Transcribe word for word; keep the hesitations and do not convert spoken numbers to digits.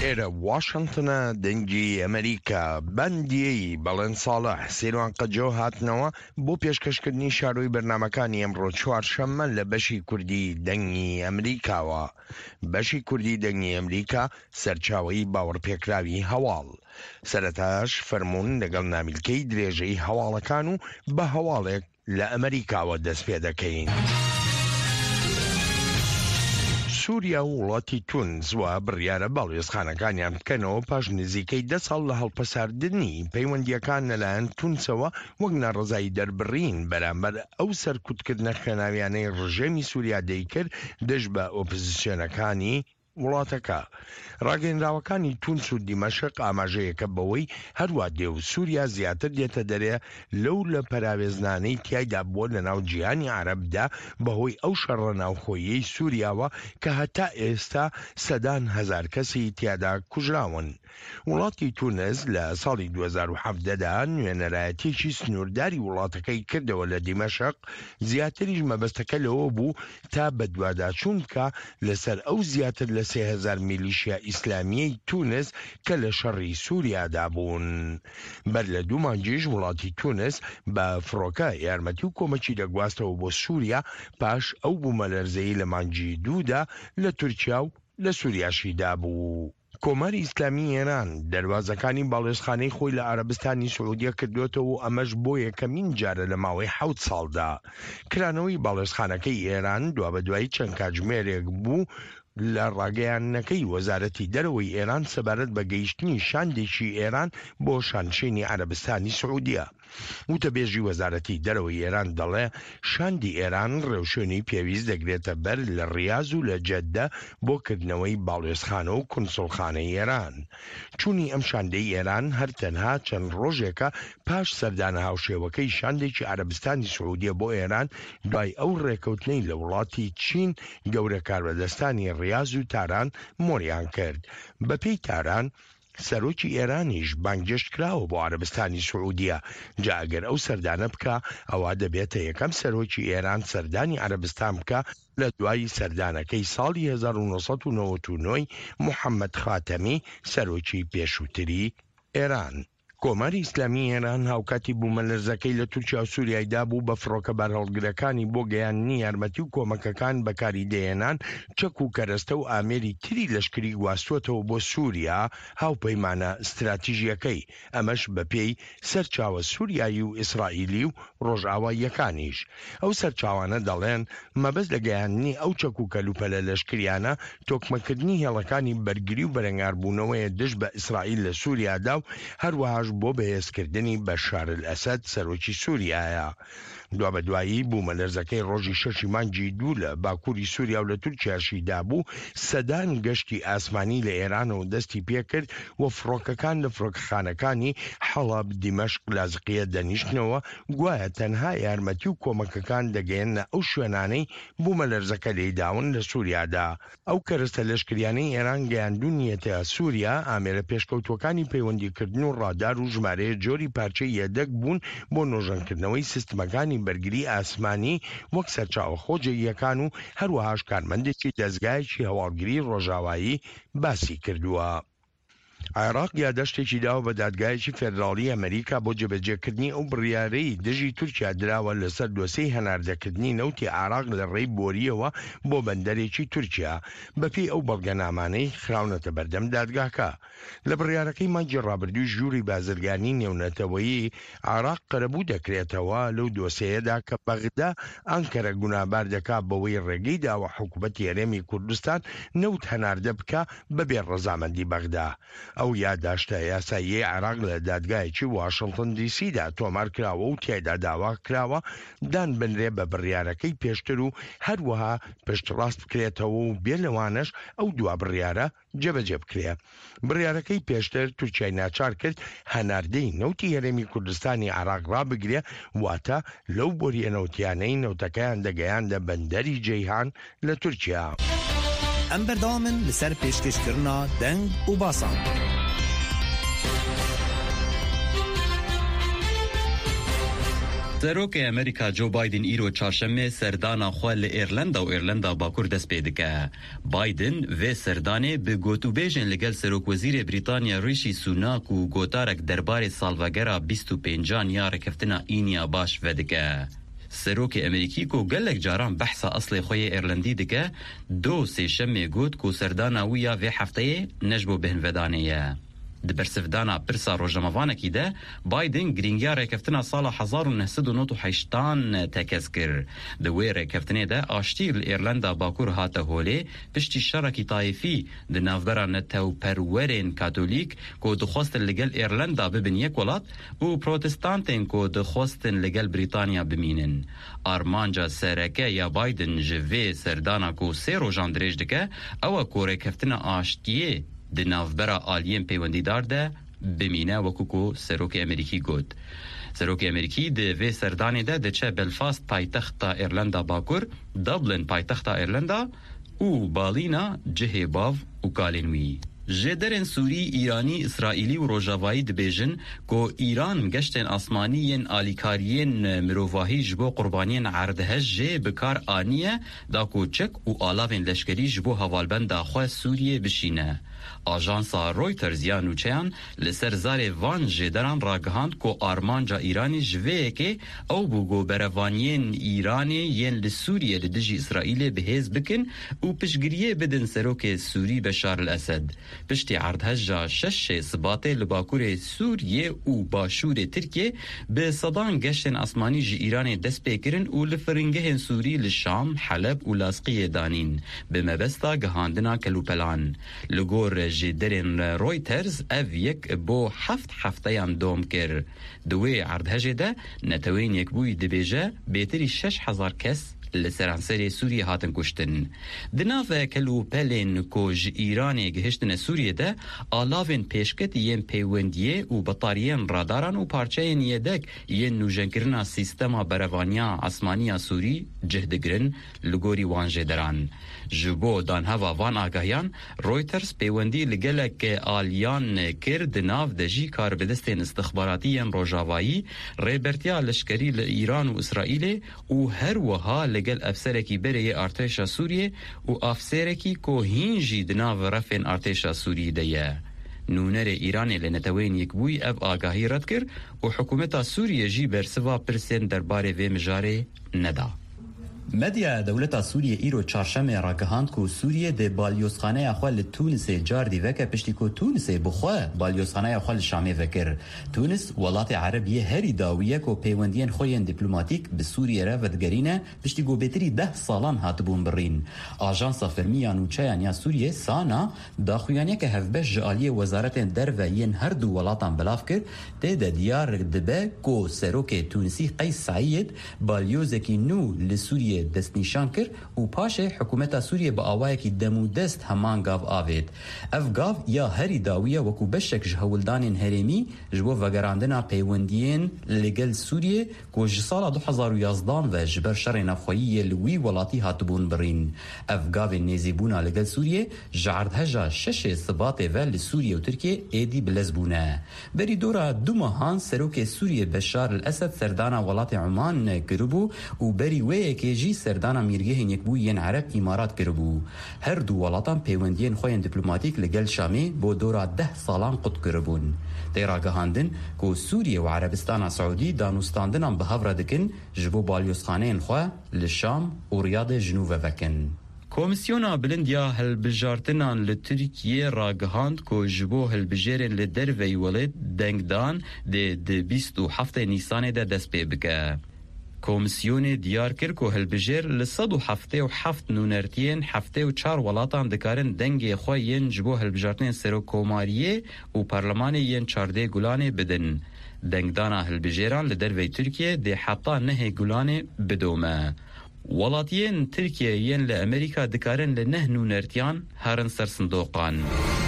ئێرە واشنگتنە دەنگی ئەمریکا بەندیەی بەڵێن ساڵە سێروان قەجۆ هاتنەوە بۆ پێشکەشکردنی شاروی بەرنامەکانی ئەمڕۆ چوارشەممە لە بەشی کوردی دەنگی ئەمریکاوە. بەشی کوردی دەنگی ئەمریکا سەرچاوەی باوەڕپێکراوی هەواڵ سەرەتاش فەرموون لەگەڵ نامیلکەی درێژەی هەواڵەکان و بە هەواڵێک لە ئەمریکاوە دەست پێ دەکەین. سووریا و وڵاتی تونس وە بڕیارە باڵێزخانەکانیان بکەنەوە پاش نزیکەی دە ساڵ لە هەڵپەساردنی پەیوەندیەکان لەلایەن تونسەوە وەک ناڕەزایی دەربڕین بەرامبەر ئەو سەرکوتکردنە خوێناویانەی ڕژێمی سووریا دەیکرد دەست بە ئۆپۆزیسیۆنەکانی وڵاتەکە. ڕاگەیەنراوەکانی تونس و دیمەشق ئاماژەیەکە بەوەی هەروە دێ و سووریا زیاتر دێتە دەرێ لەو لە پەراوێزنانەی تیایدا بووە لە ناو جیهانی عەرەبدا بەهۆی ئەو شەڕە ناوخۆییەی سووریاوە کە هەتا ئێستا سەدان هەزار کەسی تیادا کوژراون. وڵاتی تونس لە ساڵی دوو هەزار و هەڤدەدا نوێنەرایەتێکی سنوورداری وڵاتەکەی کردەوە لە دیمەشق، زیاتریش مەبەستەکە لەوە بوو تا بە دوواداچوون بکە لەسەر ئەو زیاتر لە سێ هەزار میلیشیا ئیسلامیەی تونس کە لە شەڕی سووریادا بوون. بەر لە دوو مانگیش وڵاتی تونس بە فڕۆکە یارمەتی و کۆمەکی دەگواستەوە بۆ سووریا پاش ئەو بوومەلەرزەی لە مانگی دوودا لە تورکیا و لە سووریاشیدا بوو. کۆماری ئیسلامی ئێران دەواازەکانی باڵێزخانەی خۆی لە عەرەبستانی سعودیە کردوێتەوە و ئەمەش بۆ یەکەمین جارە لە ماوەی حەوت ساڵدا. کرانەوەی باڵێزخانەکەی ئێران دوا بە دوای چەند کاتژمێرێک بوو لە ڕاگەیاندنەکەی وەزارەتی دەرەوەی ئێران سەبارەت بە گەیشتنی شاندێکی ئێران بۆ شانشینی عەرەبستانی سعودیە. وتەبێژی وەزارەتی دەرەوەی ئێران دەڵێ شاندی ئێران ڕێوشێنی پێویست دەگرێتە بەر لە ڕیاز و لە جەددە بۆ کردنەوەی باڵێزخانە و کونسڵخانەی ئێران. چوونی ئەم شاندەی ئێران هەر تەنها چەند ڕۆژێکە پاش سەردانە هاوشێوەکەی شاندێکی عەرەبستانی سعودیە بۆ ئێران دوای ئەو ڕێکەوتنەی لە وڵاتی چین گەورە کاربەدەستانی ڕیاز و تاران مۆریان کرد. بەپێی تاران سەرۆکی ئێرانیش بانگگەشت کراوە بۆ عەرەبستانی سعودیە، جا ئەگەر ئەو سەردانە بکە ئەوە دەبێتە یەکەم سەرۆکی ئێران سەردانی عەرەبستان بکە لە دوای سەردانەکەی ساڵی هەزار و نۆسەد و نۆڤەت و نۆ موحەممەد خاتەمی سەرۆکی پێشووتری ئێران. کۆماری ئیسلامی ئێران هاوکاتی بوومەلەرزەکەی لە تورکیا و سووریایدا بوو بە فڕۆکە بەرهەڵگرەکانی بۆ گەیاندنی یارمەتی و کۆمەکەکان بەکاری دێنان چەک و کەرەستە و ئامێری تری لەشکری گواستووەتەوە بۆ سووریا هاوپەیمانە استراتیژیەکەی، ئەمەش بەپێی سەرچاوە سووریایی و ئیسرائیلی و ڕۆژئاواییەکانیش. ئەو سەرچاوانە دەڵێن مەبەست لە گەیاندنی ئەو چەک و کەلوپەلە لەشکریانە تۆکمەکردنی هێڵەکانی بەرگری و بەرەنگاربوونەوەیە دژ بە ئیسرائیل لە سووریادا و هەروەها بۆ بەهێزکردنی بەشار ئەسەد سەرۆکی سووریایە. دوا بە دوایی بوومەلەرزەکەی ڕۆژی شەشی مانگی دوو لە باکووری سووریا و لە تورکیاشیدا بوو سەدان گەشتی ئاسمانی لە ئێرانەوە دەستی پێکرد و فڕۆکەکان لە فڕۆکەخانەکانی حەڵەب، دیمەشق، لازقیە دەنیشتنەوە گوایە تەنها یارمەتی و کۆمەکەکان دەگەێنە ئەو شوێنانەی بوومەلەرزەکە لێداون لە سووریادا. ئەو کەرەستە لەشکریانەی ئێران گەیاندوونیەتە سووریا ئامێرە پێشکەوتوەکانی پەیوەندیکردن و ڕادار و ژمارەیە جۆری پارچەی یەدەک بوون بۆ نۆژەنکردنەوەی سیستمەکانی بەرگری ئاسمانی وەک سەرچاوە خۆجێیەکان و هەروەهاش کارمەندێکی دەستگایەکی هەواڵگری ڕۆژاوایی باسی کردووە. عێراق یادەشتێکی داوە بە دادگایەکی فێدراڵی ئەمریکا بۆ جێبەجێکردنی ئەو بڕیارەی دژی تورکیا دراوە لەسەر دۆسەی هەناردەکردنی نەوتی عێراق لە ڕێی بۆریەوە بۆ بەندەرێکی تورکیا. بەپێی ئەو بەڵگەنامانەی خراونەتە بەردەم دادگاکە. لە بڕیارەکەی مانگی ڕابردووی ژووری بازرگانی نێونەتەوەیی عێراق قەرەبوو دەکرێتەوە لەو دۆسەیەدا کە بەغدا ئەنکەرە گونابار دەکات بەوەی ڕێگەی داوە حکوومەتی هەرێمی کوردستان نەوت هەناردە بکە بەبێ ڕەزامەندی بەغدا. ئەو یادداشتە یاساییەی عێراق لە دادگایەکی واشنگتن دی سیدا تۆمار کراوە و تیایدا داوا کراوە دان بنرێ بە بڕیارەکەی پێشتر و هەروەها پشتڕاست بکرێتەوە و بێ لەوانش ئەو دوا بڕیارە جێبەجێ بکرێ. بڕیارەکەی پێشتر تورکیای ناچار کرد هەناردەی نەوتی هەرێمی کوردستانی عێراق ڕابگرێ، واتە لەو بۆریەنەوتیانەی نەوتەکەیان دەگەیاندە بەندەری جەیهان لە تورکیا. ئەم بەردەوامن لەسەر پێشکەشکردنا دەنگ و باسان. سروک امریکا جو بایدن ایرو چهارشنبه سردانا خو ل ایرلندا و ایرلندا باکور دست پێ دکه. بایدن و سردانه به گوتوبیژن لگل سروک وزیر بریتانیا ریشی سوناک و گوتارک دربار سالوگرا بیست و پنجان یا رکفتنا اینیا باش ودکه. سروک امریکی کو گلک جاران بحثا اصل خوی ایرلندی دکه دو سه شمه گوت کو سردانا ویا و هفته نجبو بهن ودانه. دبرسفدانا برسا روجموانکی ده بایدن گرینگیا رکفتنا سال هزار و نهصد و نود و هشت تکز کر. دوی رکفتنه ده آشتی ایرلندا باکور هاته هوله پشتی شرکی طایفی ده نافبرا نتو پرورین کاتولیک کو دخواستن لگل ایرلندا ببین یک ولات و پروتستانتین کو دخواستن لگل بریتانیا بمینن. آرمانجا سرکه یا بایدن جوه سردانا کو سی روجان دریج دکه او کو رکفتنا آشتیه د ناوبرا آلیم پیوندیدار ده بمینه وکوکو سروک امریکی گود. سروک امریکی ده و سردانه ده ده چه بلفاست پایتخت ایرلندا باکور، دبلن پایتخت ایرلندا و بالینا جه باو و کالینوی. جدرن سوری ایرانی اسرائیلی و روجاوایی دبیجن کو ایران گشتن آسمانیین آلیکاریین مروواهی جبو قربانیین عردهج جه بکار آنیه دا کو چک و آلاوین لشکری جبو حوالبند خواه سوریه بشینه. آژانسا رویترز یا نوچیان لسر زار وان جدران راگهاند کو آرمانجا ایرانی جوه که او بوگو بروانین ایرانی ین لسوریه لدجی اسرائیل بهز بکن و پشگریه بدن سروک سوری بشار الاسد. پشتی عردهجا شش سباته لباکور سوریه و باشور ترکیه به صدان گشتن اسمانی جی ایران دست پیکرن و لفرنگه سوری لشام، حلب و لاسقیه دانین به مبستا گهاندنا کلوپلان. لگور جدرن رویترز او یک بو هفت هفته هم دوم کر. دوی عردهجه ده نتوین یک بوی دبیجه بیتری شش هزار کس لسرانسری سوریه هاتن کشتن. دناو کلو پلین کوج ایرانی گهشتن سوریه ده آلاوین پیشکت ین پیوندیه و بطارین راداران و پارچه یدک ین نوجنکرنا سیستما بروانیا اسمانیا سوری جهدگرن لگوری وانجه دران. جبو دان هوا وان آگاهیان رویترز پیوندی لگلک آلیان کرد ناو دجی کار بدستین استخباراتی روجاوایی ریبرتیا لشکری لإیران و اسرائیل و هر وها لگل افسرکی بره ارتش سوریه و افسرکی کو هینجی دناو رفن ارتش سوریه دیه. نونر ایران لنتوین یک بوی اف آگاهی رد کر و حکومت سوریه جی برسوا پرسن درباره و مجاره ندا. مدیا دولت سوریه ایرو چهارشنبه راگهاند کو سوریه د بالیوسخانه خپل تونس جاردی وکه پشتی کو تونس بخوا بالیوسخانه خپل شامه وکر. تونس ولات عربیه هری داویه کو پیوندین خوین دیپلماتیک به سوریه را ودگرینه پشتی گو بتری ده سالان هاتبون برین. آژانس فرمیان نوچیان یا سوریه سانا داخویانه که هفبش جالی وزارت دروین هر دو ولاتان بلاف کر ته د دیار دبه کو سروک تونسی قیس سعید بالیوزکی نو لسوریه دست نیشان کر و پاش حکومت سوریه با آوائه که دمو دست همان گاو آوید. اف گاو یا هری داویه وکو بشک جهولدان هرمی جبو وگراندنا پیوندین لگل سوریه که جسال دو هزار و یازدان و جبر شر نفخویی لوی ولاتی هاتبون برین. اف گاو نیزیبونا لگل سوریه جعردهجا شش ثباته و لسوریه و ترکیه ایدی بلزبونه. بری دورا دو ماهان سروک سوریه بشار الاسد سردانا ولات عمان کربو و بری وی که جی سردانا میرگه یک بو ین عرب امارات کربو. هر دو ولاتان پیوندین خوین دیپلماتیک لگل شامی بو دورا ده سالان قد کربون. دیرا گهاندن که سوریه و عربستان سعودی دانوستاندنان به هفره دکن جبو بالیوسخانه خواه لشام و ریاض جنوب وکن. کمیسیونا بلندیا هلبجارتنان لترکیه راگهاند که جبو هلبجارن لدروی ولد دنگدان ده ده بیست و هفته نیسانه ده دست پی بکه. کمیسیون دیار کرد که هلبجر لصد و هفته و هفت نونرتین هفته و چار ولاتان دکارن دنگ خواه ین جبو هلبجارتن سرو کوماریه و پارلمان ین چارده گلانه بدن. دنگدانا هلبجران لدروی ترکیه ده حتا نه گلانه بدومه. ولاتین ترکیه ین لامریکا دکارن لنه نونرتیان هرن سر صندوقان.